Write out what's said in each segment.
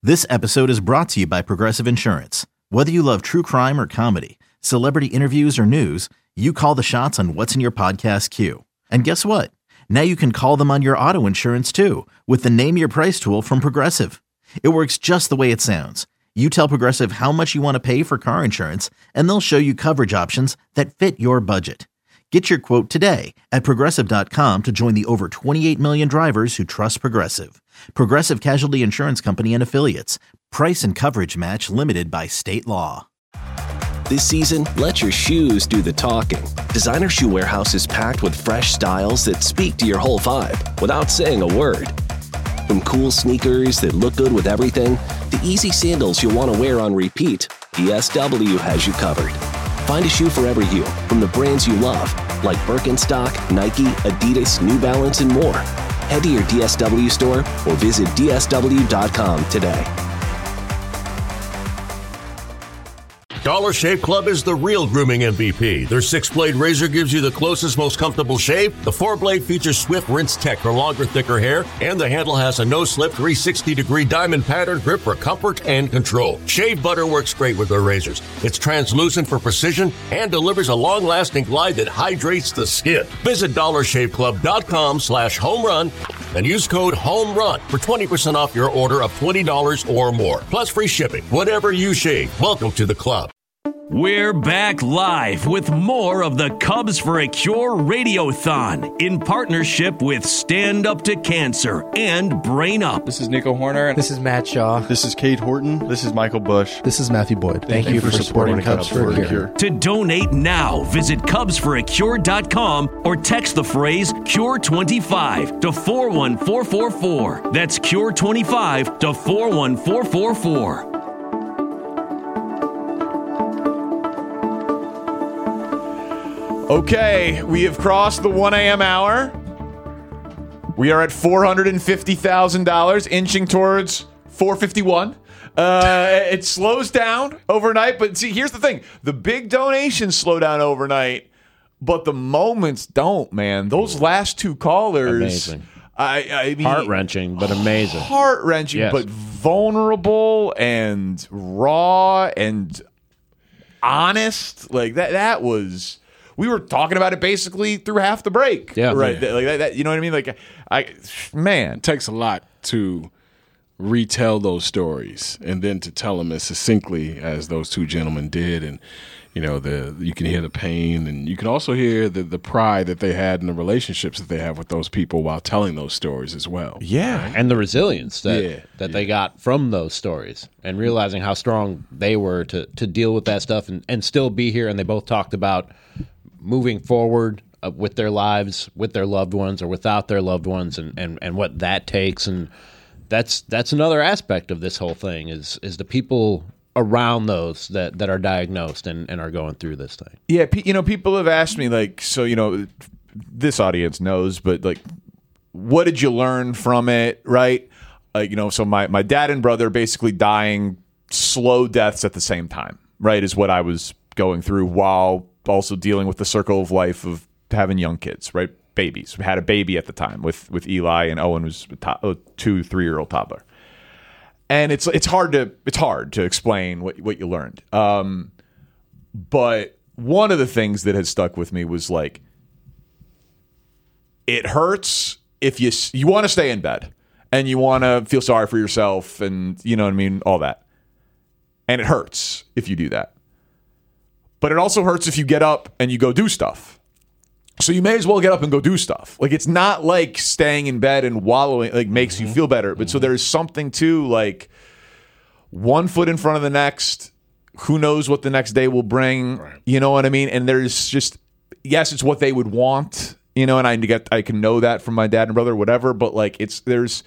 This episode is brought to you by Progressive Insurance. Whether you love true crime or comedy, celebrity interviews or news, you call the shots on what's in your podcast queue. And guess what? Now you can call them on your auto insurance too with the Name Your Price tool from Progressive. It works just the way it sounds. You tell Progressive how much you want to pay for car insurance, and they'll show you coverage options that fit your budget. Get your quote today at Progressive.com to join the over 28 million drivers who trust Progressive. Progressive Casualty Insurance Company and Affiliates. Price and coverage match limited by state law. This season, let your shoes do the talking. Designer Shoe Warehouse is packed with fresh styles that speak to your whole vibe without saying a word. From cool sneakers that look good with everything, to easy sandals you'll want to wear on repeat, DSW has you covered. Find a shoe for every you, from the brands you love, like Birkenstock, Nike, Adidas, New Balance, and more. Head to your DSW store or visit DSW.com today. Dollar Shave Club is the real grooming MVP. Their 6-blade razor gives you the closest, most comfortable shave. The 4-blade features Swift Rinse Tech for longer, thicker hair, and the handle has a no-slip 360-degree diamond pattern grip for comfort and control. Shave butter works great with their razors. It's translucent for precision and delivers a long-lasting glide that hydrates the skin. Visit DollarShaveClub.com/homerun and use code HOMERUN for 20% off your order of $20 or more, plus free shipping. Whatever you shave, welcome to the club. We're back live with more of the Cubs for a Cure Radiothon in partnership with Stand Up to Cancer and Brain Up. This is Nico Horner. This is Matt Shaw. This is Kate Horton. This is Michael Bush. This is Matthew Boyd. Thank you for supporting Cubs for a Cure. To donate now, visit CubsForACure.com or text the phrase Cure25 to 41444. That's Cure25 to 41444. Okay, we have crossed the 1 a.m. hour. We are at $450,000, inching towards $451. It slows down overnight, but see, here's the thing. The big donations slow down overnight, but the moments don't, man. Those last two callers. Amazing. I mean, heart-wrenching, but amazing. Heart-wrenching, yes. But vulnerable and raw and honest. Like, that was... We were talking about it basically through half the break. Yeah. Right. Yeah. Like that, you know what I mean? Like, man. It takes a lot to retell those stories and then to tell them as succinctly as those two gentlemen did. And, you know, you can hear the pain, and you can also hear the pride that they had in the relationships that they have with those people while telling those stories as well. Yeah. And the resilience that they got from those stories, and realizing how strong they were to deal with that stuff and still be here. And they both talked about moving forward with their lives, with their loved ones or without their loved ones, and what that takes. And that's another aspect of this whole thing is the people around those that are diagnosed and are going through this thing. Yeah, you know, people have asked me, like, so, you know, this audience knows, but, like, what did you learn from it, right? You know, so my dad and brother basically dying slow deaths at the same time, right, is what I was going through while also dealing with the circle of life of having young kids, right? Babies. We had a baby at the time with Eli, and Owen was a 2-3-year-old toddler. And it's hard to explain what you learned. But one of the things that has stuck with me was, like, it hurts if you want to stay in bed and you want to feel sorry for yourself, and you know what I mean, all that. And it hurts if you do that. But it also hurts if you get up and you go do stuff. So you may as well get up and go do stuff. Like, it's not like staying in bed and wallowing like makes you feel better. But so there's something to, like, one foot in front of the next. Who knows what the next day will bring? Right. You know what I mean? And there's just, yes, it's what they would want. You know, and I can know that from my dad and brother, whatever. But, like, there's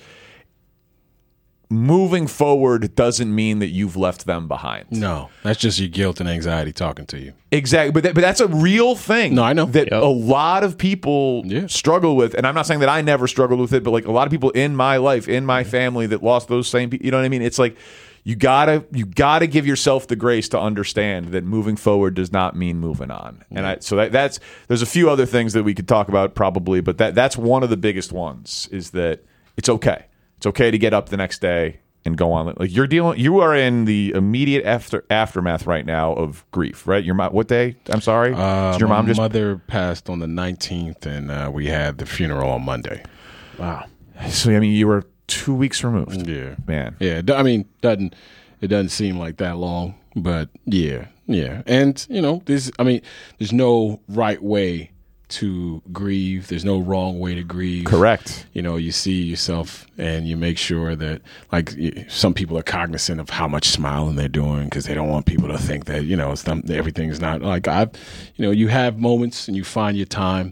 moving forward doesn't mean that you've left them behind. No, that's just your guilt and anxiety talking to you. Exactly, but that's a real thing. No, I know. That a lot of people struggle with, and I'm not saying that I never struggled with it, but, like, a lot of people in my life, in my family that lost those same people, you know what I mean? It's like you gotta give yourself the grace to understand that moving forward does not mean moving on. And that's there's a few other things that we could talk about probably, but that's one of the biggest ones, is that it's okay. It's okay to get up the next day and go on. Like you are in the immediate aftermath right now of grief, right? Your mom, what day? I'm sorry. Did your mom my mother passed on the 19th, and we had the funeral on Monday. Wow. So I mean, you were 2 weeks removed. Yeah, man. Yeah, I mean, it doesn't seem like that long, but yeah. And there's no right way to grieve. There's no wrong way to grieve. Correct. You see yourself and you make sure that, like, some people are cognizant of how much smiling they're doing because they don't want people to think that, everything's not like you have moments and you find your time.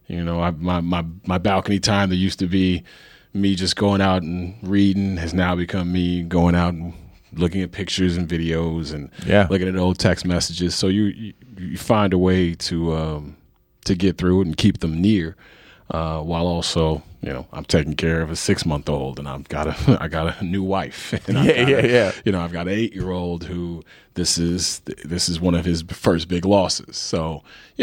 My balcony time that used to be me just going out and reading has now become me going out and looking at pictures and videos and looking at old text messages. So you find a way to get through it and keep them near, while also, I'm taking care of a 6-month-old and I got a new wife. And I've got an 8-year-old who this is one of his first big losses. So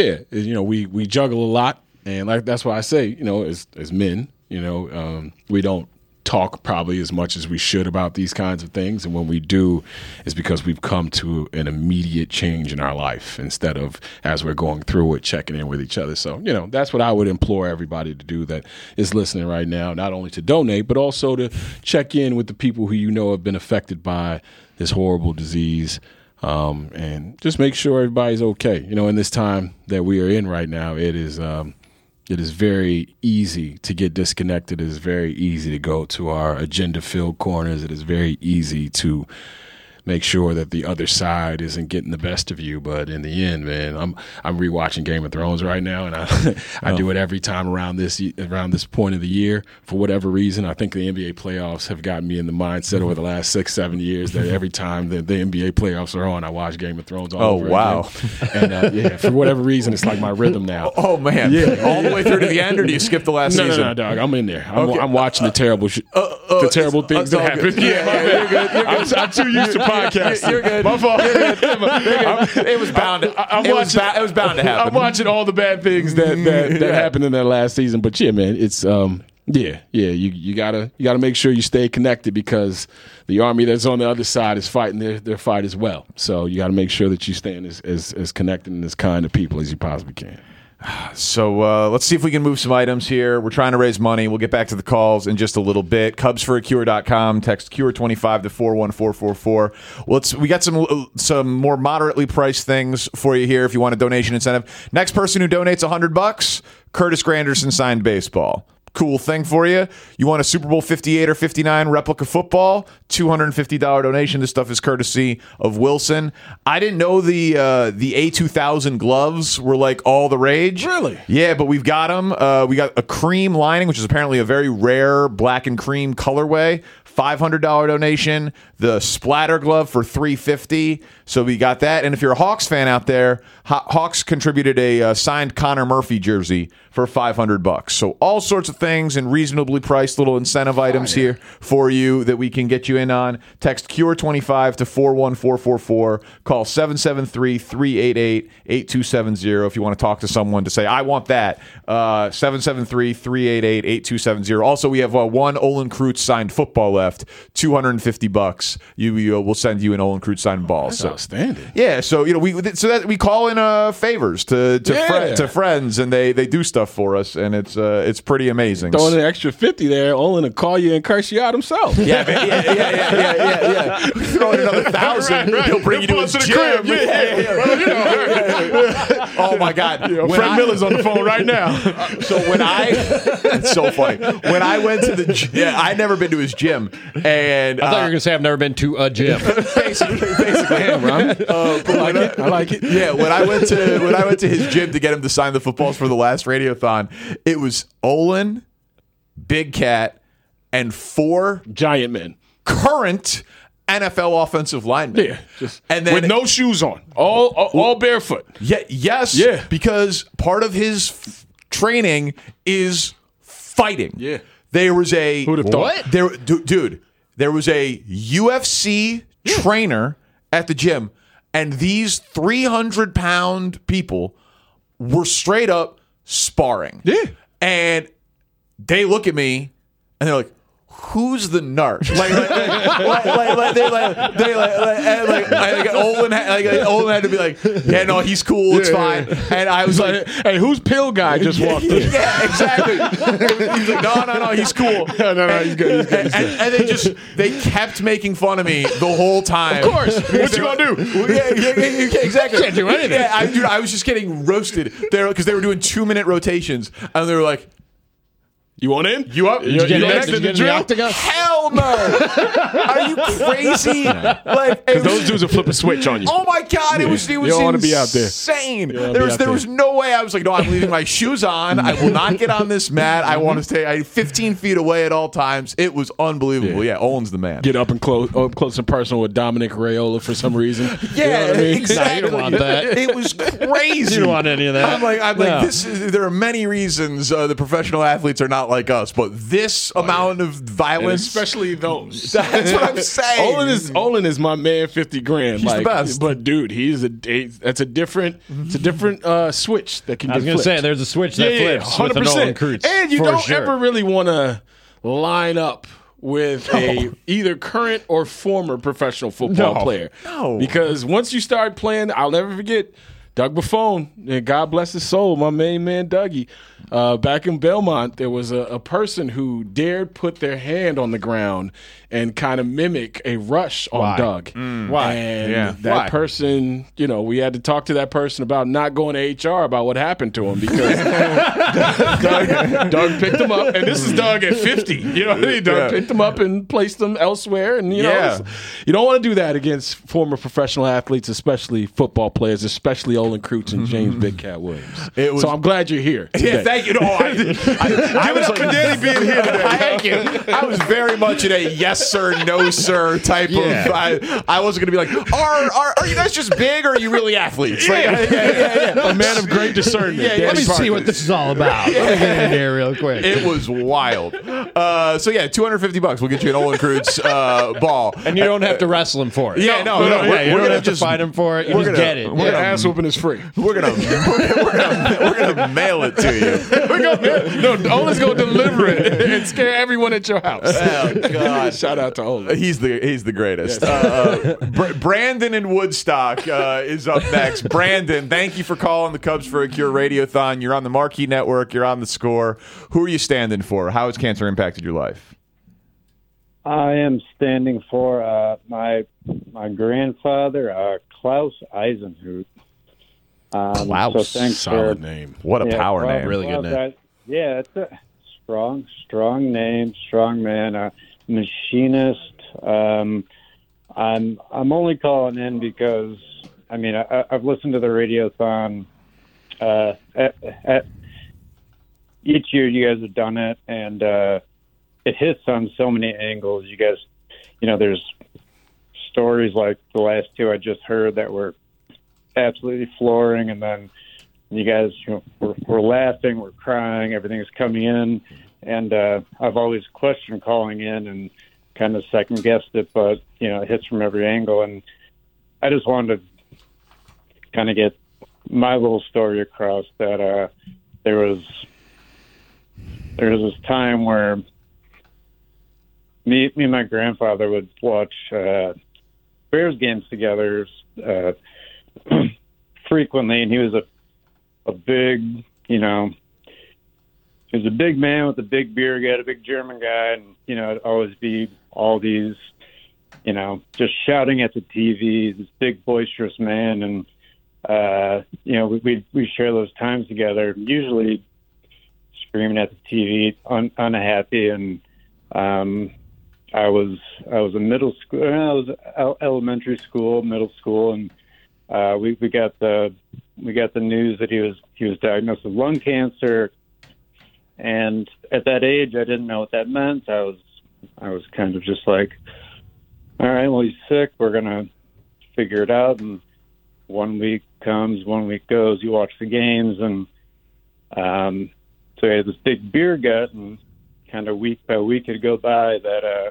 we juggle a lot, and that's why I say, as men, we don't talk probably as much as we should about these kinds of things, and when we do, it's because we've come to an immediate change in our life instead of as we're going through it checking in with each other. So that's what I would implore everybody to do that is listening right now, not only to donate but also to check in with the people who have been affected by this horrible disease, and just make sure everybody's okay. In this time that we are in right now, it is very easy to get disconnected. It is very easy to go to our agenda-filled corners. It is very easy to make sure that the other side isn't getting the best of you. But in the end, man, I'm rewatching Game of Thrones right now, and I do it every time around this point of the year. For whatever reason, I think the NBA playoffs have gotten me in the mindset over the last 6-7 years that every time the NBA playoffs are on, I watch Game of Thrones all over again. And for whatever reason, it's like my rhythm now. Oh man, all the way through to the end, or do you skip the last season? No, dog, I'm in there. I'm watching the terrible things that happen. You're good. I'm too used to podcast. You're good. My fault. It was bound to happen. I'm watching all the bad things that happened in that last season. But yeah, man, it's you gotta make sure you stay connected because the army that's on the other side is fighting their fight as well. So you got to make sure that you stay as connected and as kind of people as you possibly can. So let's see if we can move some items here. We're trying to raise money. We'll get back to the calls in just a little bit. CubsForACure.com. Text CURE25 to 41444. We got some more moderately priced things for you here if you want a donation incentive. Next person who donates $100, Curtis Granderson signed baseball. Cool thing for you. You want a Super Bowl 58 or 59 replica football? $250 donation. This stuff is courtesy of Wilson. I didn't know the A2000 gloves were like all the rage. Really? Yeah, but we've got them. We got a cream lining, which is apparently a very rare black and cream colorway. $500 donation. The splatter glove for $350. So we got that. And if you're a Hawks fan out there, Hawks contributed a signed Connor Murphy jersey for $500. So all sorts of things and reasonably priced little incentive items here for you that we can get you in on. Text CURE25 to 41444. Call 773-388-8270 if you want to talk to someone to say, I want that. 773-388-8270. Also, we have one Olin Kreutz signed football left. $250. We'll send you an Olin Kreutz signed ball. That's outstanding. Yeah, so we call in favors to friends, and they do stuff for us, and it's pretty amazing. Throwing an extra 50 there, Olin will call you and curse you out himself. Yeah. Throw in another 1,000, he'll bring you to his gym. Oh my God, Frank Miller's on the phone right now. It's so funny. When I went to the gym, I'd never been to his gym, and I thought you were going to say I've never been to a gym. basically. I like it. Yeah, when I went to his gym to get him to sign the footballs for the last Radiothon, it was Olin, Big Cat, and 4 giant men, current NFL offensive linemen. Yeah, and then, with no shoes on, all barefoot. Yeah, yes, because part of his training is fighting. Yeah, there was a who'd have thought? Dude, there was a UFC trainer at the gym, and these 300-pound people were straight up sparring. Yeah, and they look at me and they're like, who's the narc? Olin had to be like, yeah, no, he's cool, it's fine. And I was like, hey, who's pill guy just walked in? yeah, exactly. He's like, no, he's cool. No, he's good. And they kept making fun of me the whole time. Of course. What you gonna do? Yeah, exactly. Can't do anything. Yeah, I was just getting roasted there because they were doing 2-minute rotations, and they were like, you want in? You up? You next in the drill? Hell no! Are you crazy? Like, because those dudes will flip a switch on you. Oh my god! It was you don't want to be out there. Insane. There was no way. I was like, no, I'm leaving my shoes on. I will not get on this mat. I want to stay 15 feet away at all times. It was unbelievable. Yeah, Olin's the man. Get up close and personal with Dominic Raiola for some reason. Yeah, you know what I mean? exactly. You don't want that. It was crazy. You don't want any of that. I'm like, there are many reasons the professional athletes are not like us, but this amount of violence, and especially those. That's what I'm saying. Olin is my man. 50 grand. He's the best. But dude, that's a different. It's a different switch that can. I was going to say there's a switch that flips 100%. with an Olin Kreutz, and you for don't sure. ever really want to line up with a either current or former professional football player. No. Because once you start playing, I'll never forget Doug Buffon, and God bless his soul, my main man Dougie. Back in Belmont, there was a person who dared put their hand on the ground and kind of mimic a rush on Doug. Why? And that person, we had to talk to that person about not going to HR about what happened to him because Doug picked him up, and this is Doug at 50. You know what I mean? Doug picked him up and placed him elsewhere, and you don't want to do that against former professional athletes, especially football players, especially Olin Kreutz and James Big Cat Williams. So I'm glad you're here today. Yeah, thank you. No, I Give it up for Danny being here today. Thank you. I was very much in a yes sir, no sir type of. I wasn't going to be like, are you guys just big or are you really athletes? A man of great discernment. Let me see what this is all about. Let me get in here real quick. It was wild. So yeah, $250. We'll get you an Olin Kreutz ball, and you don't have to wrestle him for it. Yeah, no. You don't have to fight him for it. You just get it. Ass whooping is free. We're gonna mail it to you. Olin's gonna deliver it and scare everyone at your house. Oh God! Shout out to Olin. He's the greatest. Brandon in Woodstock is up next. Brandon, thank you for calling the Cubs for a Cure Radiothon. You're on the Marquee Network. You're on The Score. Who are you standing for? How has cancer impacted your life? I am standing for my grandfather, Klaus Eisenhut. Klaus, so thanks solid for, name. What a power name! Really good name. Yeah, it's a strong name, strong man, machinist. I'm only calling in because I've listened to the Radiothon. At each year, you guys have done it, and it hits on so many angles. You guys, there's stories like the last two I just heard that were absolutely flooring, and then you guys, we're laughing, we're crying, everything's coming in, and I've always questioned calling in and kind of second guessed it, but it hits from every angle, and I just wanted to kind of get my little story across that there was this time where me and my grandfather would watch Bears games together frequently, and he was a big, he was a big man with a big beard, a big German guy, and it'd always be all these, just shouting at the TV, this big boisterous man, and we share those times together, usually screaming at the TV, unhappy, and I was in middle school. I was elementary school, middle school, and we got the news that he was diagnosed with lung cancer. And at that age, I didn't know what that meant. I was kind of just like, all right, well, he's sick. We're gonna figure it out. And 1 week comes, 1 week goes. You watch the games, and so he had this big beer gut, and kind of week by week it'd go by that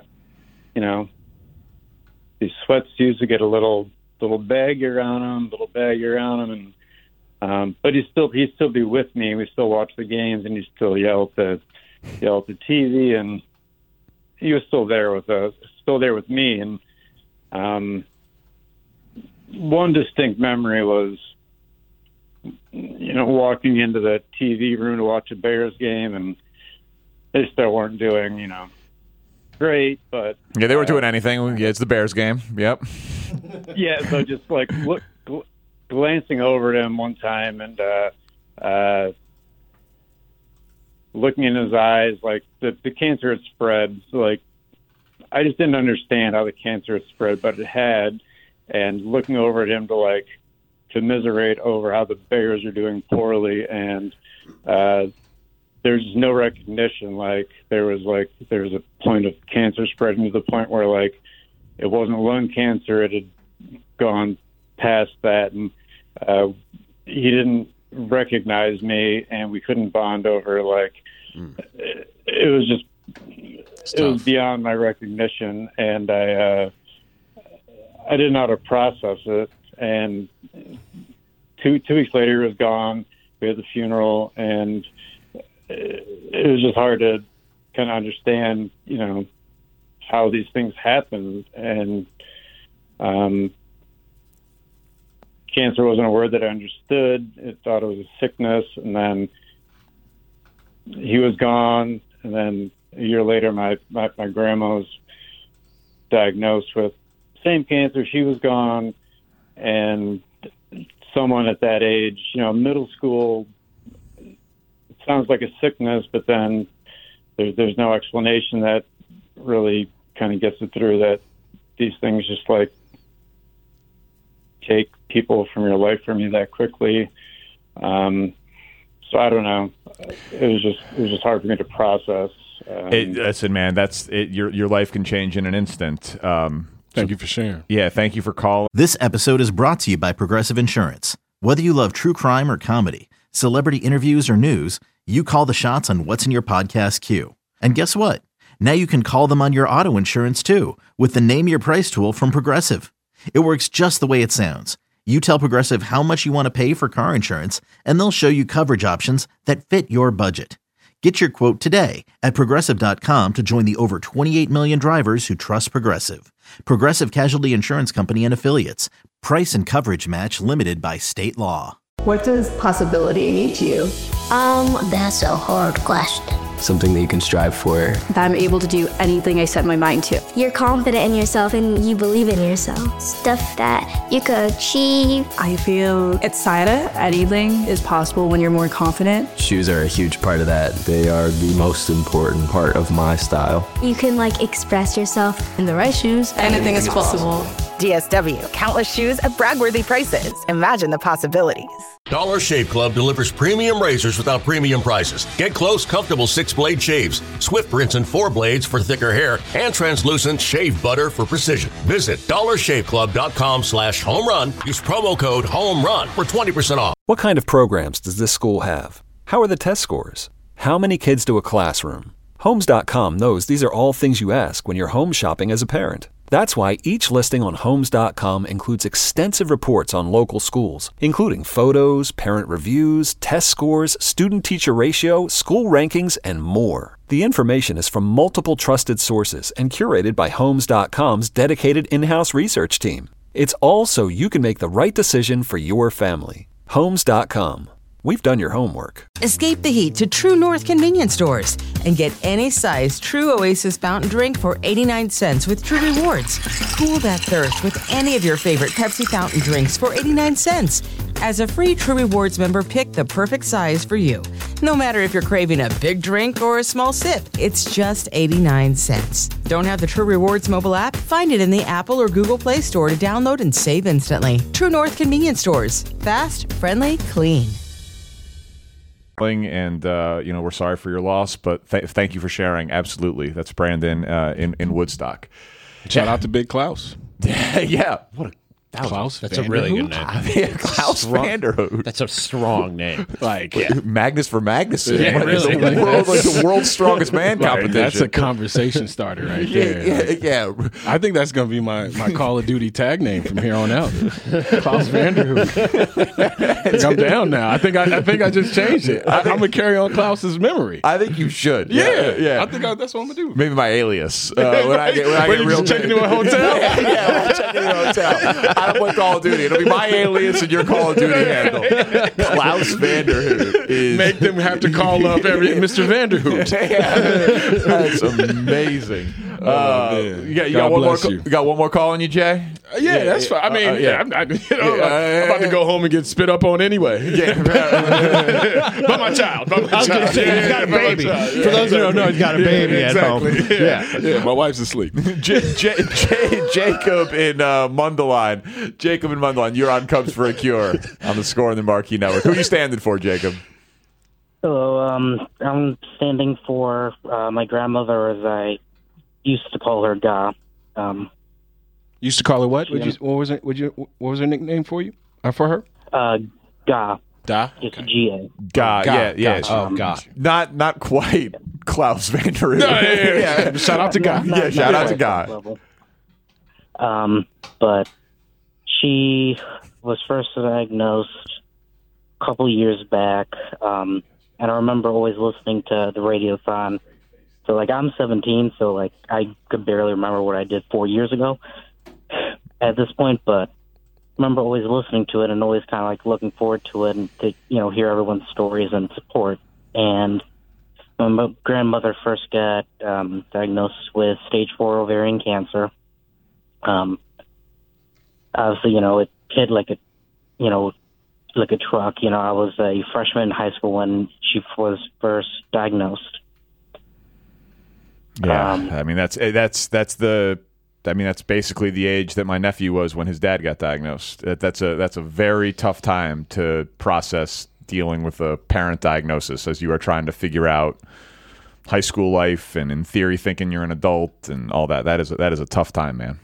these sweatsuits would get a little baggier on him, and but he'd still be with me. We still watch the games, and he'd still yell at the TV, and he was still there with me. And one distinct memory was, walking into the TV room to watch a Bears game, and they still weren't doing, great, but yeah, they weren't doing anything. Yeah, it's the Bears game. Yep. Yeah, so just like glancing over at him one time and looking in his eyes, like the cancer had spread. So like, I just didn't understand how the cancer had spread, but it had. And looking over at him to commiserate over how the Bears are doing poorly, and there's no recognition. Like there was a point of cancer spreading to the point where it wasn't lung cancer; it had gone past that, and he didn't recognize me, and we couldn't bond over it was just it was beyond my recognition, and I didn't know how to process it. And two weeks later, he was gone. We had the funeral, and it was just hard to kind of understand, how these things happen. And cancer wasn't a word that I understood. I thought it was a sickness, and then he was gone. And then a year later, my grandma was diagnosed with same cancer. She was gone. And someone at that age, middle school, it sounds like a sickness, but then there's no explanation that really kind of gets it through, that these things just take people from your life from you that quickly. So I don't know. It was just hard for me to process. Listen, man, that's it. Your life can change in an instant. Thank you for sharing. Yeah, thank you for calling. This episode is brought to you by Progressive Insurance. Whether you love true crime or comedy, celebrity interviews or news, you call the shots on what's in your podcast queue. And guess what? Now you can call them on your auto insurance too with the Name Your Price tool from Progressive. It works just the way it sounds. You tell Progressive how much you want to pay for car insurance, and they'll show you coverage options that fit your budget. Get your quote today at Progressive.com to join the over 28 million drivers who trust Progressive. Progressive Casualty Insurance Company and Affiliates. Price and coverage match limited by state law. What does possibility mean to you? That's a hard question. Something that you can strive for. That I'm able to do anything I set my mind to. You're confident in yourself and you believe in yourself. Stuff that you could achieve. I feel excited. Anything is possible when you're more confident. Shoes are a huge part of that. They are the most important part of my style. You can express yourself. In the right shoes, anything is possible. DSW, countless shoes at brag-worthy prices. Imagine the possibilities. Dollar Shave Club delivers premium razors without premium prices. Get close, comfortable 6-blade shaves, swift rinse and 4 blades for thicker hair, and translucent shave butter for precision. Visit dollarshaveclub.com/home run. Use promo code HOMERUN for 20% off. What kind of programs does this school have? How are the test scores? How many kids do a classroom? Homes.com knows these are all things you ask when you're home shopping as a parent. That's why each listing on Homes.com includes extensive reports on local schools, including photos, parent reviews, test scores, student-teacher ratio, school rankings, and more. The information is from multiple trusted sources and curated by Homes.com's dedicated in-house research team. It's all so you can make the right decision for your family. Homes.com. We've done your homework. Escape the heat to True North convenience stores and get any size True Oasis fountain drink for 89 cents with True Rewards. Cool that thirst with any of your favorite Pepsi fountain drinks for 89 cents. As a free True Rewards member, pick the perfect size for you. No matter if you're craving a big drink or a small sip, it's just 89 cents. Don't have the True Rewards mobile app? Find it in the Apple or Google Play Store to download and save instantly. True North convenience stores. Fast, friendly, clean. And we're sorry for your loss, but thank you for sharing. Absolutely, that's Brandon in Woodstock. Shout out to Big Klaus. Yeah, Klaus That's a really good name. Klaus Vanderhoot. That's a strong name. Like Magnus for Magnuson. Yeah, really. The world's strongest man Right, competition. that's a conversation starter right there. Yeah. I think that's going to be my Call of Duty tag name from here on out. Klaus Vanderhoot. I'm down now. I think I just changed it. I'm going to carry on Klaus's memory. I think you should. Yeah. I think that's what I'm going to do. Maybe my alias. When I get real check into a hotel? Yeah, when I check into a hotel. I don't play Call of Duty. It'll be my alias and your Call of Duty handle. Klaus Vanderhoot is... Make them have to call up every Mr. Vanderhoot. That's amazing. You got one more call on you, Jay? That's fine. I mean, I'm about to go home and get spit up on anyway. Yeah. By my child. I was going to say, he's got a baby. For those who don't know, he's got a baby at home. Yeah, my wife's asleep. Jacob in Mundelein. Jacob in Mundelein, you're on Cubs for a Cure on the Score and the Marquee Network. Who are you standing for, Jacob? Hello, I'm standing for my grandmother, as I used to call her Ga. Used to call her what? What was her nickname for you? For her? Ga. Da? It's G-A. Ga, yeah. Ga. Not quite Klaus Vanderhoot. No, yeah. Shout out to Ga. Shout out to Ga. But she was first diagnosed a couple years back, and I remember always listening to the Radiothon. So, like, I'm 17, so, like, I could barely remember what I did 4 years ago at this point, but I remember always listening to it and always kind of, like, looking forward to it and to, hear everyone's stories and support. And when my grandmother first got diagnosed with stage 4 ovarian cancer, obviously, it hit like a truck. I was a freshman in high school when she was first diagnosed. Yeah, I mean that's basically the age that my nephew was when his dad got diagnosed. That's a very tough time to process dealing with a parent diagnosis as you are trying to figure out high school life and in theory thinking you're an adult and all that. That is a tough time, man.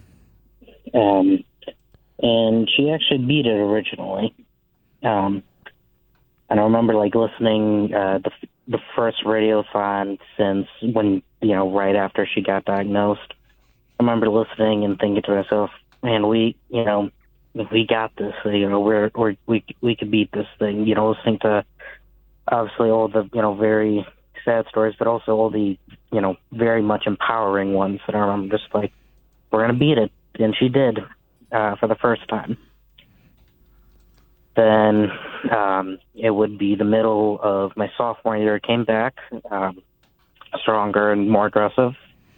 And she actually beat it originally. And I remember listening the first Radiothon since when right after she got diagnosed. I remember listening and thinking to myself, "Man, we got this. We could beat this thing." Listening to obviously all the very sad stories, but also all the very much empowering ones that I'm just like, "We're gonna beat it," and she did for the first time. Then it would be the middle of my sophomore year. It came back stronger and more aggressive.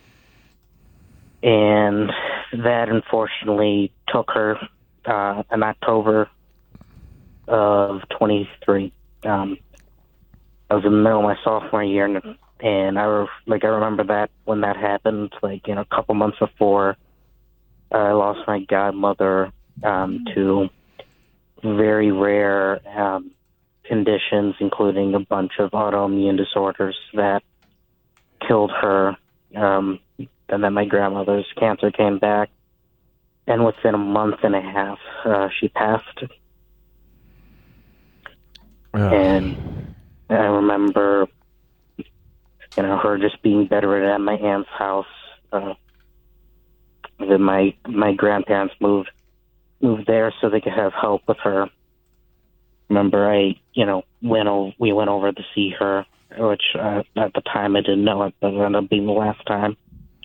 And that unfortunately took her in October of 23. I was in the middle of my sophomore year, and I remember that when that happened, a couple months before I lost my godmother to very rare conditions, including a bunch of autoimmune disorders that killed her. And then my grandmother's cancer came back, and within a month and a half, she passed. And I remember, her just being bedridden at my aunt's house. Then my grandparents moved there so they could have help with her. Remember, we went over to see her, which at the time I didn't know it, but it ended up being the last time.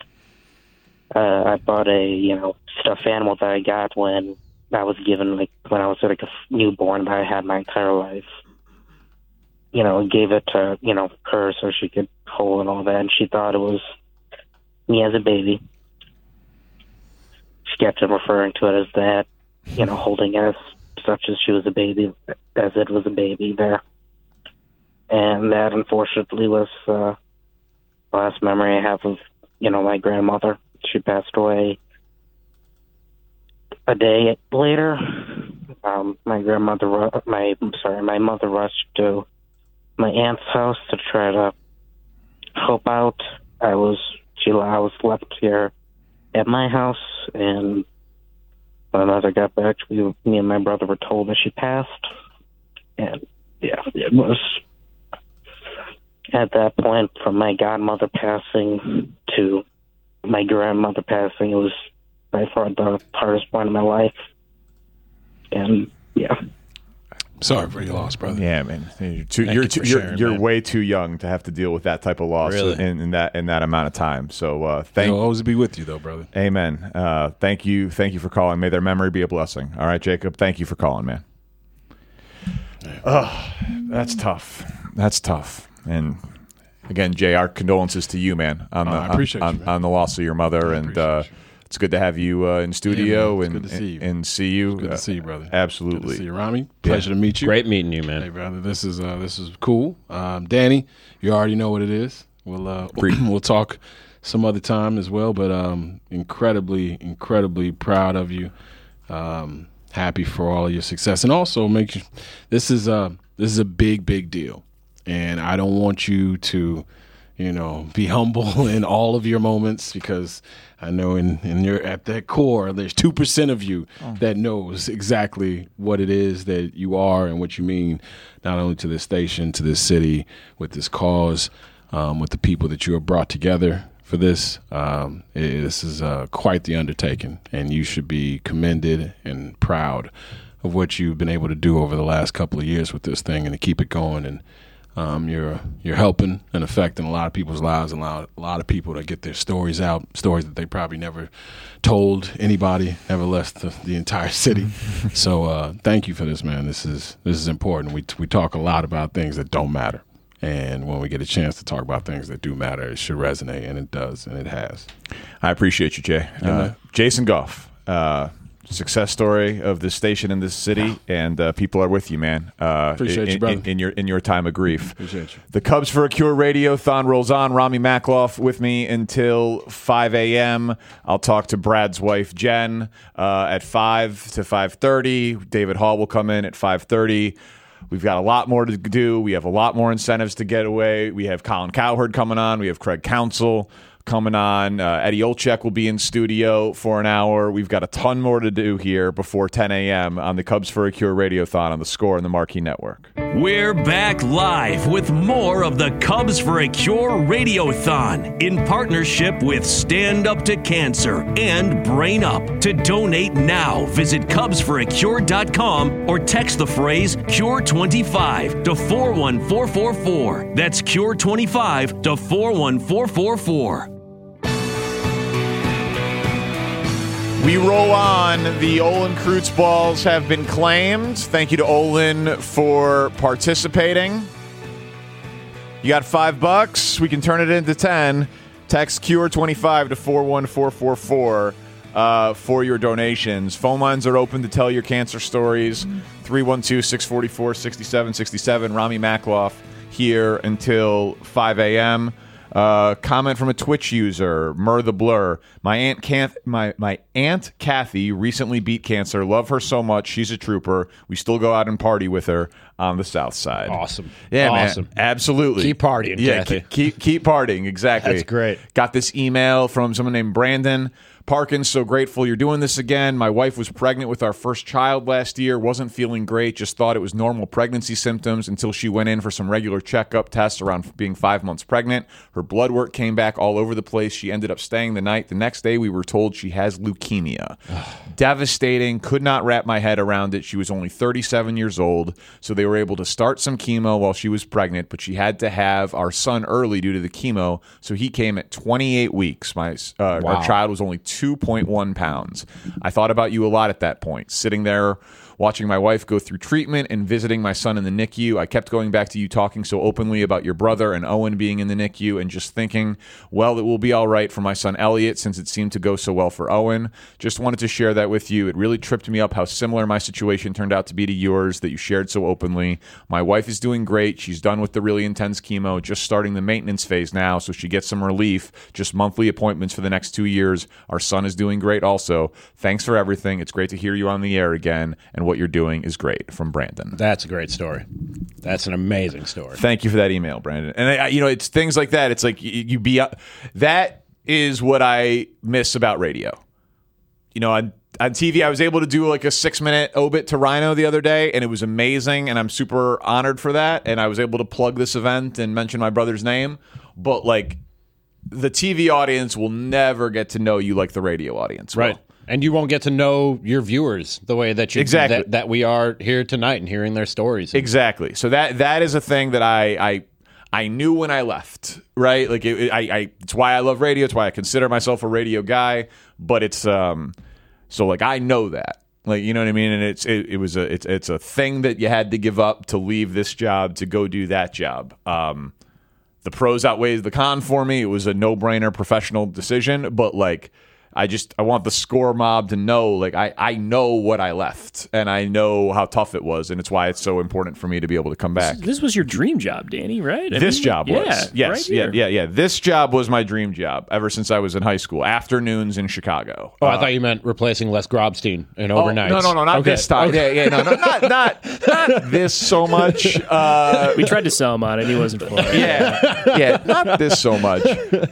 I bought a stuffed animal that I got when I was given when I was a newborn that I had my entire life. Gave it to her so she could hold and all that, and she thought it was me as a baby. She kept referring to it as that, holding it as such as she was a baby, as it was a baby there. And that, unfortunately, was the last memory I have of, my grandmother. She passed away a day later. My mother rushed to my aunt's house to try to help out. I was left here at my house, and my mother got back, me and my brother were told that she passed. And, yeah, it was at that point, from my godmother passing to my grandmother passing, it was by far the hardest point of my life. And, yeah. Sorry for your loss, brother. Yeah, man. You're way too young to have to deal with that type of loss in that amount of time. So I'll always be with you, though, brother. Amen. Thank you for calling. May their memory be a blessing. All right, Jacob. Thank you for calling, man. Oh, that's tough. That's tough. And again, Jay, our condolences to you, man, on the loss of your mother. And it's good to have you in studio and see you. Good to see you, brother. Absolutely. Good to see you, Rami. Pleasure to meet you. Great meeting you, man. Hey, brother, this is cool. Danny, you already know what it is. We'll talk some other time as well. But incredibly proud of you. Happy for all your success, and also this is a big deal, and I don't want you to, be humble in all of your moments, because I know in your at that core, there's 2% of you that knows exactly what it is that you are and what you mean, not only to this station, to this city, with this cause, with the people that you have brought together for this. This is quite the undertaking, and you should be commended and proud of what you've been able to do over the last couple of years with this thing, and to keep it going. And you're helping and affecting a lot of people's lives, and a lot of people to get their stories out, stories that they probably never told anybody, never left the entire city. So thank you for this, man. This is important. We talk a lot about things that don't matter. And when we get a chance to talk about things that do matter, it should resonate, and it does, and it has. I appreciate you, Jay. Jason Goff, success story of this station in this city, and people are with you, man. Appreciate you, brother. In your time of grief. Appreciate you. The Cubs for a Cure Radiothon rolls on. Rami Makloff with me until 5 a.m. I'll talk to Brad's wife, Jen, at 5 to 5:30. David Hall will come in at 5:30. We've got a lot more to do. We have a lot more incentives to get away. We have Colin Cowherd coming on. We have Craig Counsell coming on. Eddie Olczyk will be in studio for an hour. We've got a ton more to do here before 10 a.m. on the Cubs for a Cure Radiothon on the Score and the Marquee Network. We're back live with more of the Cubs for a Cure Radiothon in partnership with Stand Up to Cancer and Brain Up. To donate now, visit CubsForACure.com or text the phrase Cure25 to 41444. That's Cure25 to 41444. We roll on. The Olin Kreutz balls have been claimed. Thank you to Olin for participating. You got $5. We can turn it into 10. Text Cure25 to 41444 for your donations. Phone lines are open to tell your cancer stories. 312-644-6767. Rami Makloff here until 5 a.m. Comment from a Twitch user, Mur the Blur. My aunt Kathy recently beat cancer. Love her so much. She's a trooper. We still go out and party with her on the South Side. Awesome. Yeah, awesome. Man. Absolutely. Keep partying, Kathy. Keep partying. Exactly. That's great. Got this email from someone named Brandon Parkins. So grateful you're doing this again. My wife was pregnant with our first child last year. Wasn't feeling great. Just thought it was normal pregnancy symptoms until she went in for some regular checkup tests around being 5 months pregnant. Her blood work came back all over the place. She ended up staying the night. The next day we were told she has leukemia. Devastating. Could not wrap my head around it. She was only 37 years old, so they were able to start some chemo while she was pregnant, but she had to have our son early due to the chemo, so he came at 28 weeks. Our child was only 2.1 pounds. I thought about you a lot at that point, sitting there watching my wife go through treatment and visiting my son in the NICU. I kept going back to you talking so openly about your brother and Owen being in the NICU, and just thinking, well, it will be all right for my son Elliot since it seemed to go so well for Owen. Just wanted to share that with you. It really tripped me up how similar my situation turned out to be to yours that you shared so openly. My wife is doing great. She's done with the really intense chemo, just starting the maintenance phase now, so she gets some relief, just monthly appointments for the next 2 years. Our son is doing great also. Thanks for everything. It's great to hear you on the air again, and what you're doing is great. From Brandon. That's a great story. That's an amazing story. Thank you for that email, Brandon. And it's things like that. It's like that is what I miss about radio. on TV, I was able to do like a 6-minute obit to Rhino the other day, and it was amazing, and I'm super honored for that. And I was able to plug this event and mention my brother's name. But like, the TV audience will never get to know you like the radio audience will. Right. And you won't get to know your viewers the way that you exactly. that we are here tonight and hearing their stories. Exactly. So that is a thing that I knew when I left, right? Like it's why I love radio. It's why I consider myself a radio guy. But it's so like I know that, like, you know what I mean. And it's a thing that you had to give up to leave this job to go do that job. The pros outweigh the con for me. It was a no-brainer professional decision. But like, I want the score mob to know, like, I know what I left, and I know how tough it was, and it's why it's so important for me to be able to come back. This was your dream job, Danny, right? This job was. Yes. Right yeah. This job was my dream job ever since I was in high school. Afternoons in Chicago. Oh, I thought you meant replacing Les Grobstein in overnights. No, not this time. Okay. Yeah, no, not this so much. We tried to sell him on it. He wasn't for it. Yeah, not this so much.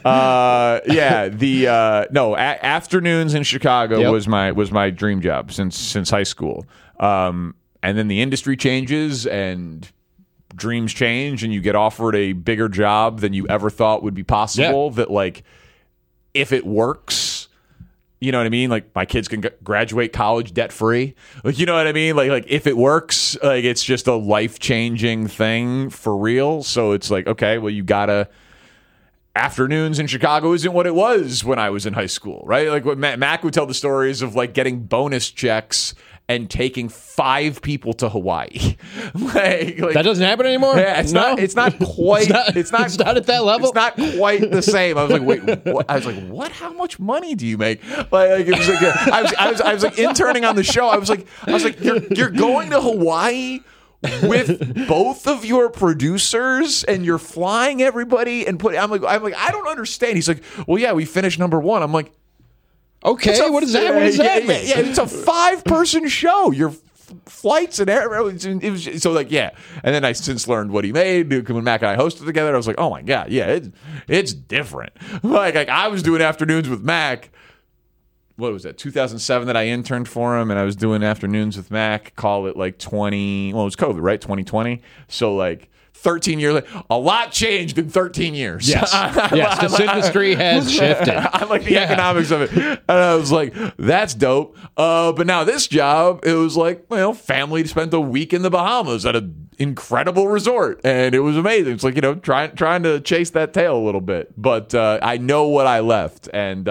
Afternoons in Chicago was my dream job since high school. And then the industry changes and dreams change, and you get offered a bigger job than you ever thought would be possible. That, like, if it works, you know what I mean? Like, my kids can graduate college debt free. Like, you know what I mean? Like if it works, like, it's just a life changing thing for real. So it's like, okay, well, you gotta. Afternoons in Chicago isn't what it was when I was in high school, right? Like, what Mac would tell the stories of, like, getting bonus checks and taking 5 people to Hawaii. like that doesn't happen anymore. Yeah, it's not quite. It's not at that level. It's not quite the same. I was like, wait, what? I was like, what? How much money do you make? Like it was like I was like interning on the show. I was like, you're going to Hawaii with both of your producers, and you're flying everybody and I'm like, I don't understand. He's like, well, yeah, we finished number 1. I'm like, okay, what does that mean? Yeah, it's a 5-person show. Your flights and air, it was so like, yeah. And then I since learned what he made when Mac and I hosted together. I was like, oh my god, yeah, it's different. Like I was doing afternoons with Mac. What was that, 2007 that I interned for him, and I was doing afternoons with Mac, call it like 20, well, it was COVID, right? 2020. So like 13 years later, a lot changed in 13 years. Yes, this industry has shifted. I like the economics of it. And I was like, that's dope. But now this job, it was like, family spent a week in the Bahamas at an incredible resort, and it was amazing. It's like, trying to chase that tail a little bit. But I know what I left, and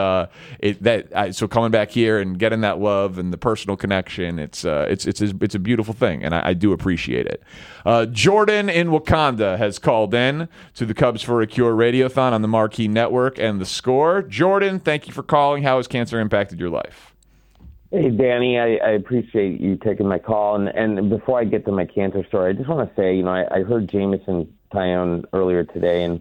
so coming back here and getting that love and the personal connection, it's a beautiful thing, and I do appreciate it. Jordan in Wakanda has called in to the Cubs for a Cure Radiothon on the Marquee Network and The Score. Jordan, thank you for calling. How has cancer impacted your life? Hey, Danny, I appreciate you taking my call. And before I get to my cancer story, I just want to say, I heard Jameson Tyone earlier today, and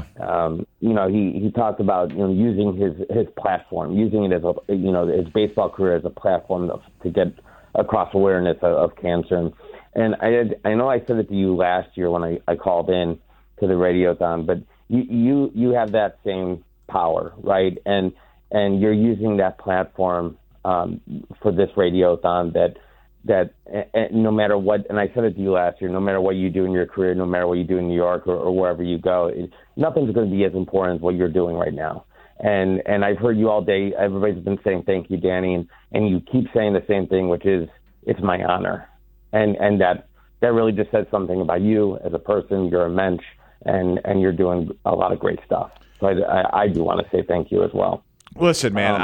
he talked about using his platform, using it as his baseball career as a platform to get across awareness of cancer. And I know I said it to you last year when I called in to the Radiothon, but you have that same power, right? And you're using that platform for this Radiothon that no matter what, and I said it to you last year, no matter what you do in your career, no matter what you do in New York or wherever you go, nothing's going to be as important as what you're doing right now. And I've heard you all day. Everybody's been saying thank you, Danny, and you keep saying the same thing, which is it's my honor. And that really just says something about you as a person. You're a mensch, and you're doing a lot of great stuff. So I do want to say thank you as well. Listen, man,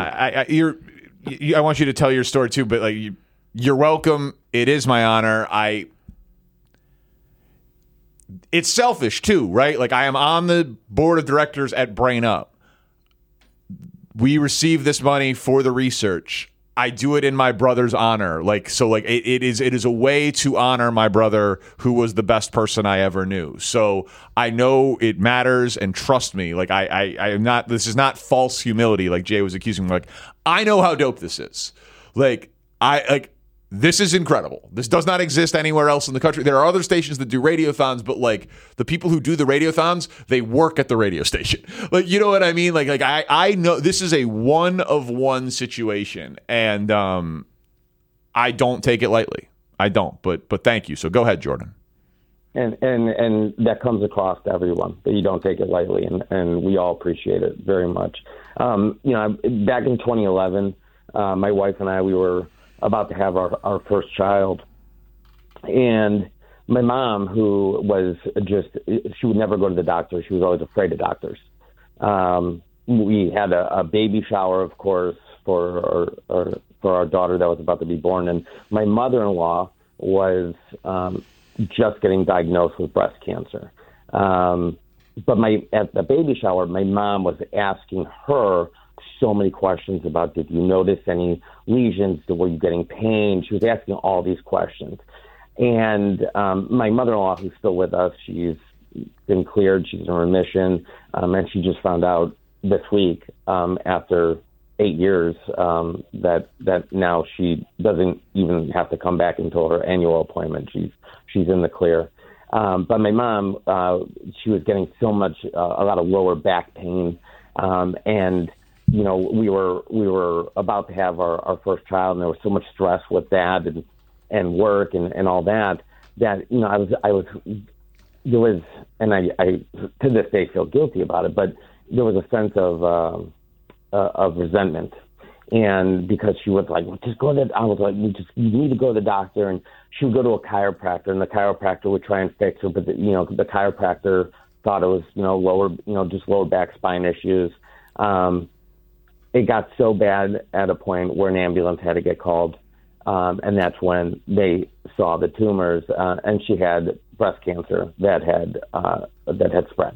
I want you to tell your story too, but like you're welcome. It is my honor. It's selfish too, right? Like I am on the board of directors at Brain Up. We receive this money for the research. I do it in my brother's honor. It is a way to honor my brother, who was the best person I ever knew. So I know it matters, and trust me, like I am not, this is not false humility like Jay was accusing me. Like, I know how dope this is. This is incredible. This does not exist anywhere else in the country. There are other stations that do radiothons, but like the people who do the radiothons, they work at the radio station. Like, you know what I mean? Like I know this is a one-of-one situation, and I don't take it lightly. I don't. But thank you. So go ahead, Jordan. And that comes across to everyone that you don't take it lightly, and we all appreciate it very much. Back in 2011, my wife and I, we were about to have our first child, and my mom, who was she would never go to the doctor. She was always afraid of doctors. We had a baby shower, of course, for our daughter that was about to be born, and my mother-in-law was just getting diagnosed with breast cancer. But at the baby shower, my mom was asking her so many questions about, did you notice any lesions? Were you getting pain? She was asking all these questions. And my mother-in-law, who's still with us, she's been cleared. She's in remission. And she just found out this week, after 8 years, that now she doesn't even have to come back until her annual appointment. She's in the clear. But my mom, she was getting so much, a lot of lower back pain, and we were about to have our first child, and there was so much stress with that and work and all that I to this day feel guilty about it, but there was a sense of resentment. And because she was like, I was like, you need to go to the doctor. And she would go to a chiropractor, and the chiropractor would try and fix her. But the chiropractor thought it was, just lower back spine issues. It got so bad at a point where an ambulance had to get called. And that's when they saw the tumors, and she had breast cancer that had spread.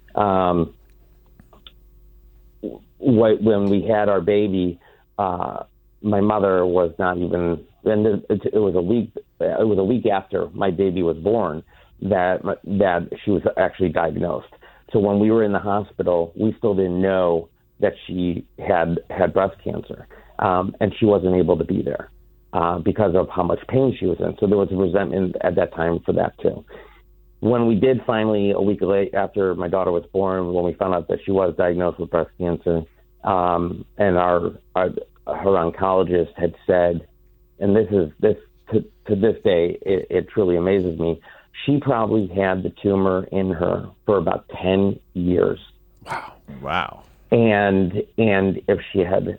When we had our baby, my mother was not even, and it was a week after my baby was born that she was actually diagnosed. So when we were in the hospital, we still didn't know that she had breast cancer, and she wasn't able to be there because of how much pain she was in. So there was a resentment at that time for that too. When we did finally, a week late after my daughter was born, when we found out that she was diagnosed with breast cancer, and her oncologist had said, and this to this day, it truly amazes me, she probably had the tumor in her for about 10 years. Wow. And if she had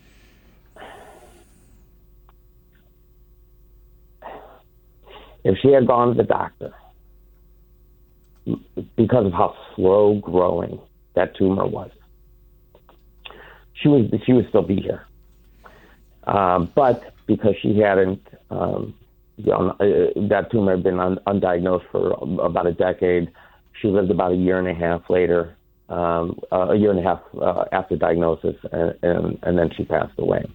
gone to the doctor, because of how slow growing that tumor was, she would still be here. But because she hadn't, that tumor had been undiagnosed for about a decade, she lived about a year and a half later, after diagnosis, and then she passed away.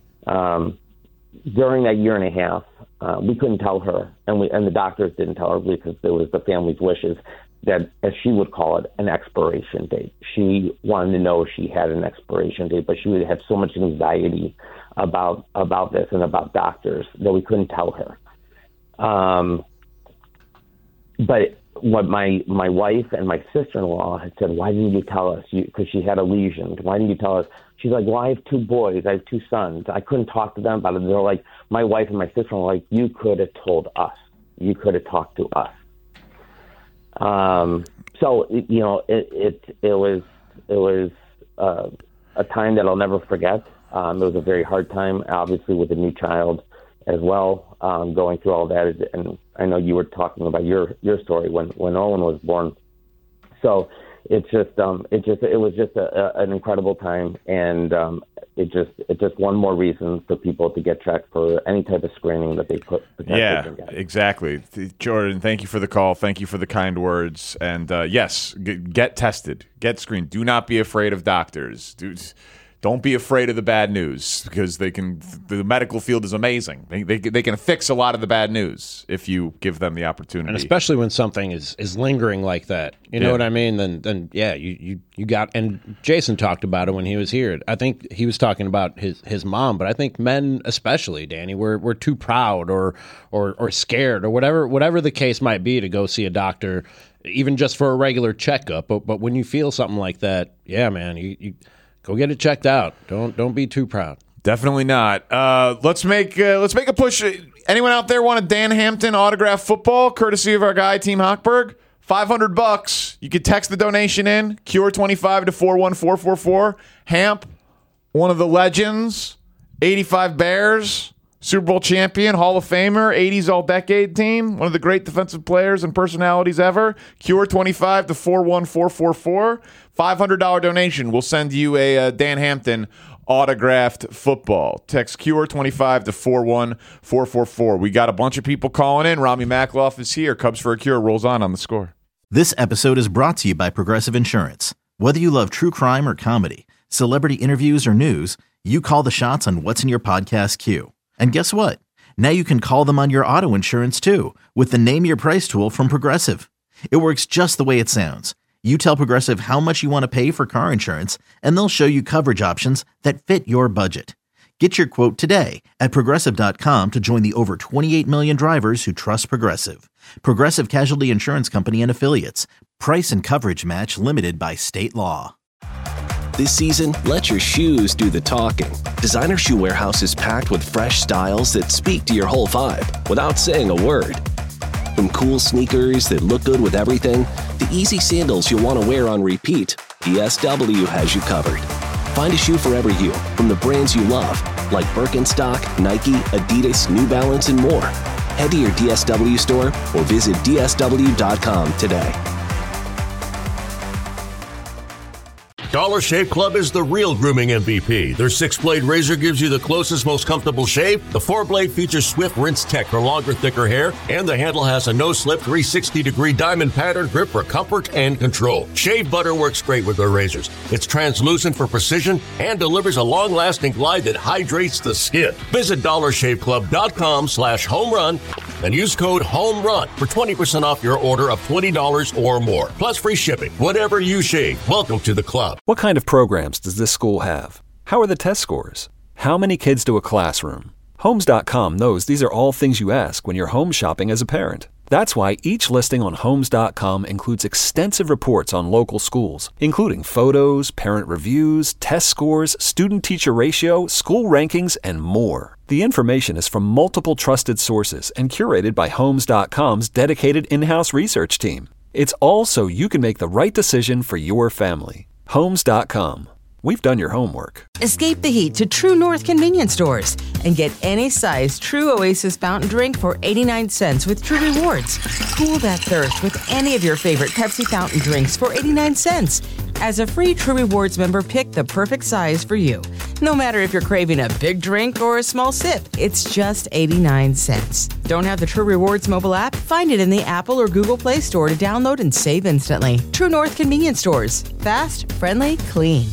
During that year and a half, we couldn't tell her, and the doctors didn't tell her because it was the family's wishes that, as she would call it, an expiration date. She wanted to know if she had an expiration date, but she would have so much anxiety about this and about doctors that we couldn't tell her. But what my wife and my sister-in-law had said, why didn't you tell us? Because she had a lesion. Why didn't you tell us? She's like, well, I have two boys. I have two sons. I couldn't talk to them about it. They're like, my wife and my sister-in-law were like, you could have told us. You could have talked to us. So it was a time that I'll never forget. It was a very hard time, obviously, with a new child as well, going through all that. And I know you were talking about your story when Owen was born. So it was just an incredible time, and it's just one more reason for people to get checked for any type of screening that they put. Yeah, exactly. Jordan, thank you for the call. Thank you for the kind words. And yes, get tested, get screened. Do not be afraid of doctors. Don't be afraid of the bad news because the medical field is amazing. They can fix a lot of the bad news if you give them the opportunity. And especially when something is lingering like that. You know what I mean? Then you got, and Jason talked about it when he was here. I think he was talking about his mom, but I think men especially, Danny, we're too proud or scared or whatever the case might be to go see a doctor, even just for a regular checkup. But when you feel something like that, yeah, man, you go get it checked out. Don't be too proud. Definitely not. Let's make a push. Anyone out there want a Dan Hampton autographed football, courtesy of our guy Team Hochberg? $500. You could text the donation in. Cure25 to 41444. Hamp, one of the legends, 85 Bears, Super Bowl champion, Hall of Famer, 80s All-Decade team, one of the great defensive players and personalities ever. Cure25 to 41444. $500 donation. We'll send you a Dan Hampton autographed football. Text Cure25 to 41444. We got a bunch of people calling in. Rami Makloff is here. Cubs for a Cure rolls on the score. This episode is brought to you by Progressive Insurance. Whether you love true crime or comedy, celebrity interviews or news, you call the shots on what's in your podcast queue. And guess what? Now you can call them on your auto insurance too with the Name Your Price tool from Progressive. It works just the way it sounds. You tell Progressive how much you want to pay for car insurance, and they'll show you coverage options that fit your budget. Get your quote today at Progressive.com to join the over 28 million drivers who trust Progressive. Progressive Casualty Insurance Company and Affiliates. Price and coverage match limited by state law. This season, let your shoes do the talking. Designer Shoe Warehouse is packed with fresh styles that speak to your whole vibe without saying a word. From cool sneakers that look good with everything, to easy sandals you'll want to wear on repeat, DSW has you covered. Find a shoe for every you, from the brands you love, like Birkenstock, Nike, Adidas, New Balance, and more. Head to your DSW store or visit DSW.com today. Dollar Shave Club is the real grooming MVP. Their 6-blade razor gives you the closest, most comfortable shave. The 4-blade features Swift Rinse Tech for longer, thicker hair, and the handle has a no-slip 360-degree diamond pattern grip for comfort and control. Shave butter works great with their razors. It's translucent for precision and delivers a long-lasting glide that hydrates the skin. Visit DollarShaveClub.com/homerun and use code HOMERUN for 20% off your order of $20 or more, plus free shipping. Whatever you shave, welcome to the club. What kind of programs does this school have? How are the test scores? How many kids do a classroom? Homes.com knows these are all things you ask when you're home shopping as a parent. That's why each listing on Homes.com includes extensive reports on local schools, including photos, parent reviews, test scores, student-teacher ratio, school rankings, and more. The information is from multiple trusted sources and curated by Homes.com's dedicated in-house research team. It's all so you can make the right decision for your family. Homes.com. We've done your homework. Escape the heat to True North convenience stores and get any size True Oasis fountain drink for 89 cents with True Rewards. Cool that thirst with any of your favorite Pepsi fountain drinks for 89 cents. As a free True Rewards member, pick the perfect size for you. No matter if you're craving a big drink or a small sip, it's just 89 cents. Don't have the True Rewards mobile app? Find it in the Apple or Google Play Store to download and save instantly. True North convenience stores. Fast, friendly, clean.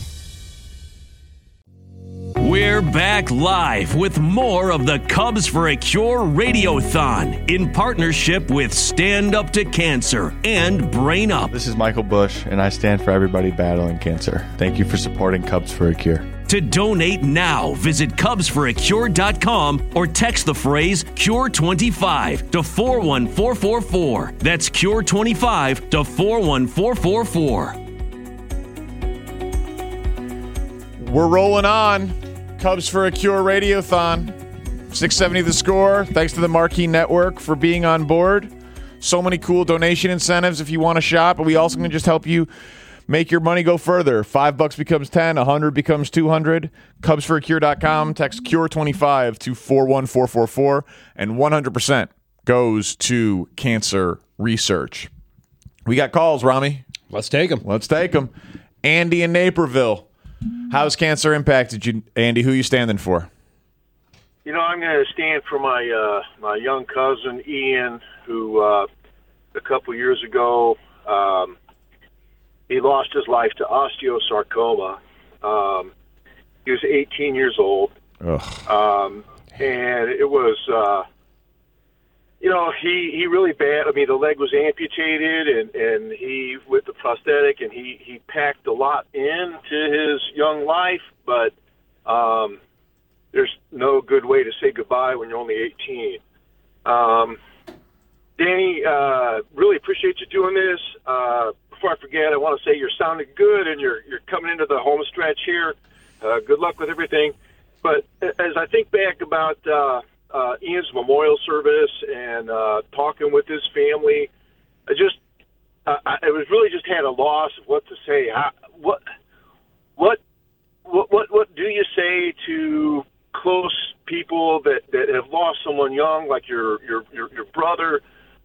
We're back live with more of the Cubs for a Cure Radiothon in partnership with Stand Up to Cancer and Brain Up. This is Michael Bush, and I stand for everybody battling cancer. Thank you for supporting Cubs for a Cure. To donate now, visit CubsForACure.com or text the phrase Cure25 to 41444. That's Cure25 to 41444. We're rolling on. Cubs for a Cure Radiothon. 670 The Score. Thanks to the Marquee Network for being on board. So many cool donation incentives if you want to shop, but we also can just help you make your money go further. $5 becomes 10, 100 becomes 200. CubsForACure.com. Text Cure25 to 41444, and 100% goes to cancer research. We got calls, Rami. Let's take them. Andy in Naperville. How's cancer impacted you, Andy? Who are you standing for? You know, I'm going to stand for my my young cousin, Ian, who a couple years ago, he lost his life to osteosarcoma. He was 18 years old. Ugh. And it was, he really bad. I mean, the leg was amputated, and he, with the prosthetic, and he packed a lot into his young life, but there's no good way to say goodbye when you're only 18. Danny, really appreciate you doing this. Before I forget, I want to say you're sounding good, and you're coming into the home stretch here. Good luck with everything. But as I think back about Ian's memorial service and talking with his family, I was really just had a loss of what to say. What do you say to close people that have lost someone young, like your brother?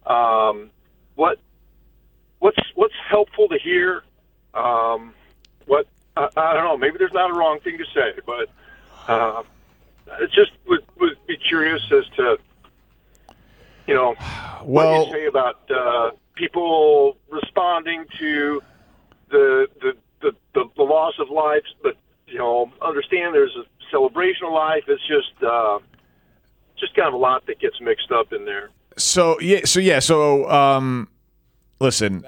What's helpful to hear? I don't know. Maybe there's not a wrong thing to say, but it just would be curious as to what you say about people responding to the loss of life, but understand there's a celebration of life. It's just kind of a lot that gets mixed up in there. So listen,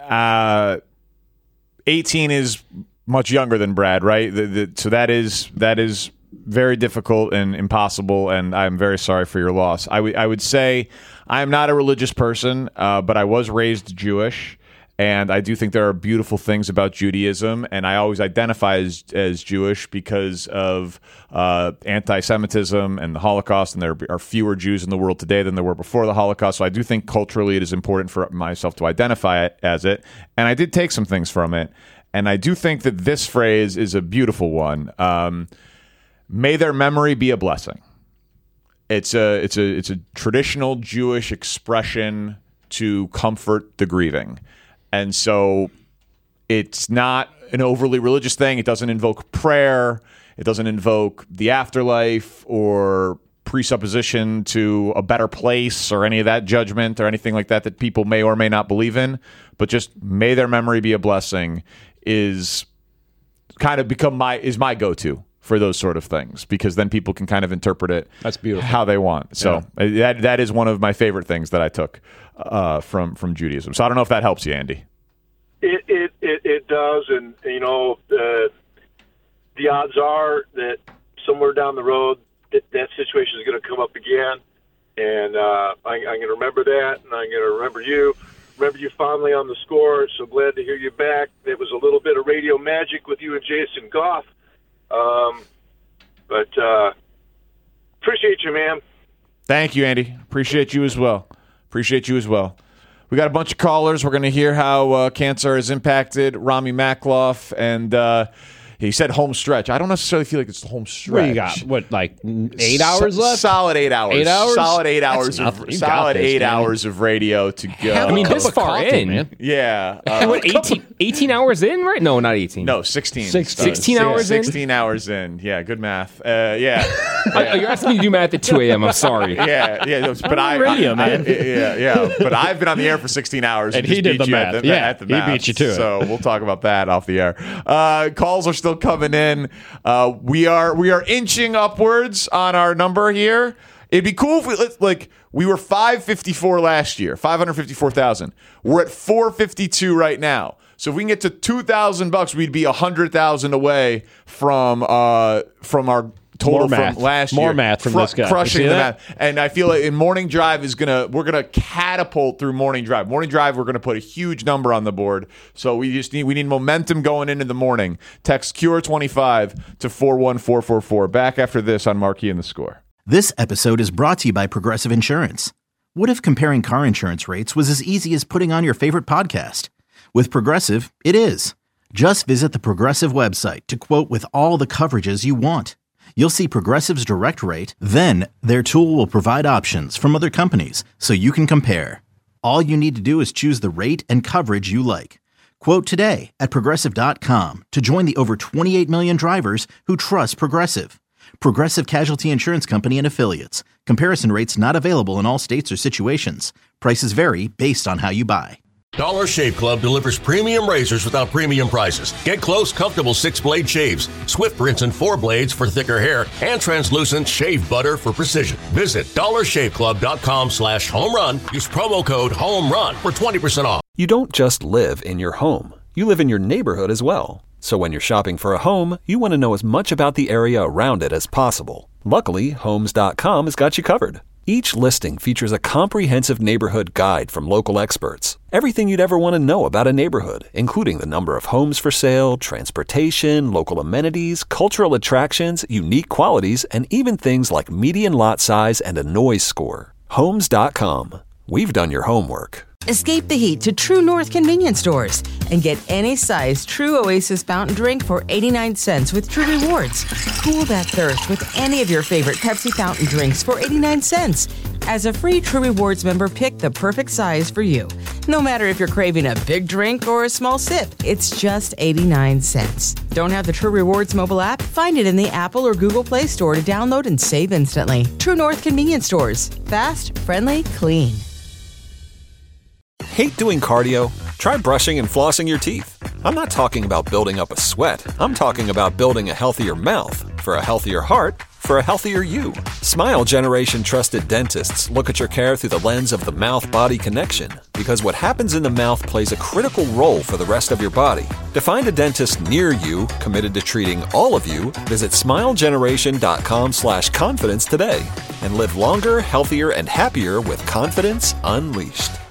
18 is much younger than Brad, right? So that is very difficult and impossible, and I'm very sorry for your loss. I would say I am not a religious person, but I was raised Jewish, and I do think there are beautiful things about Judaism, and I always identify as Jewish because of anti-Semitism and the Holocaust, and there are fewer Jews in the world today than there were before the Holocaust, so I do think culturally it is important for myself to identify it as it, and I did take some things from it, and I do think that this phrase is a beautiful one. May their memory be a blessing. It's a traditional Jewish expression to comfort the grieving. And so it's not an overly religious thing. It doesn't invoke prayer. It doesn't invoke the afterlife or presupposition to a better place or any of that judgment or anything like that people may or may not believe in. But just may their memory be a blessing is kind of become my go-to for those sort of things, because then people can kind of interpret it how they want. So that is one of my favorite things that I took from Judaism. So I don't know if that helps you, Andy. It does, and the odds are that somewhere down the road that situation is going to come up again, and I'm going to remember that, and I'm going to remember you fondly on the score. So glad to hear you back. There was a little bit of radio magic with you and Jason Goff. But appreciate you, man. Thank you, Andy. Appreciate you as well. We got a bunch of callers. We're going to hear how cancer has impacted Rami Makloff, and he said home stretch. I don't necessarily feel like it's the home stretch. What do you got? What, like 8 hours left? Solid 8 hours. 8 hours? Solid 8 hours. Solid 8 hours of radio to go. I mean, this far in, man. Yeah. What, 18 hours in, right? No, not 18. No, 16. 16 hours in? 16 hours in. Yeah, good math. Yeah. You're asking me to do math at 2 a.m. I'm sorry. Yeah. But radio, man. Yeah. But I've been on the air for 16 hours. And he did the math. At the math. He beat you to it. So we'll talk about that off the air. Calls are still coming in. We are inching upwards on our number here. It'd be cool if we were 554 last year, 554,000. We're at 452 right now. So if we can get to $2,000, we'd be 100,000 away from our total from last year. More math from this guy. Crushing the math. And I feel like in Morning Drive we're gonna catapult through Morning Drive. Morning Drive, we're gonna put a huge number on the board. So we need momentum going into the morning. Text CURE25 to 41444. Back after this on Marquee and the Score. This episode is brought to you by Progressive Insurance. What if comparing car insurance rates was as easy as putting on your favorite podcast? With Progressive, it is. Just visit the Progressive website to quote with all the coverages you want. You'll see Progressive's direct rate, then their tool will provide options from other companies so you can compare. All you need to do is choose the rate and coverage you like. Quote today at Progressive.com to join the over 28 million drivers who trust Progressive. Progressive Casualty Insurance Company and Affiliates. Comparison rates not available in all states or situations. Prices vary based on how you buy. Dollar Shave Club delivers premium razors without premium prices. Get close, comfortable 6-blade shaves, Swift rinse and 4 blades for thicker hair, and translucent shave butter for precision. Visit dollarshaveclub.com/home run. Use promo code HOMERUN for 20% off. You don't just live in your home. You live in your neighborhood as well. So when you're shopping for a home, you want to know as much about the area around it as possible. Luckily, Homes.com has got you covered. Each listing features a comprehensive neighborhood guide from local experts. Everything you'd ever want to know about a neighborhood, including the number of homes for sale, transportation, local amenities, cultural attractions, unique qualities, and even things like median lot size and a noise score. Homes.com. We've done your homework. Escape the heat to True North convenience stores and get any size True Oasis fountain drink for 89 cents with True Rewards. Cool that thirst with any of your favorite Pepsi fountain drinks for 89 cents. As a free True Rewards member, pick the perfect size for you. No matter if you're craving a big drink or a small sip, it's just 89 cents. Don't have the True Rewards mobile app? Find it in the Apple or Google Play Store to download and save instantly. True North convenience stores. Fast, friendly, clean. Hate doing cardio? Try brushing and flossing your teeth. I'm not talking about building up a sweat. I'm talking about building a healthier mouth for a healthier heart for a healthier you. Smile Generation trusted dentists look at your care through the lens of the mouth-body connection, because what happens in the mouth plays a critical role for the rest of your body. To find a dentist near you committed to treating all of you, visit smilegeneration.com/confidence today and live longer, healthier, and happier with confidence unleashed.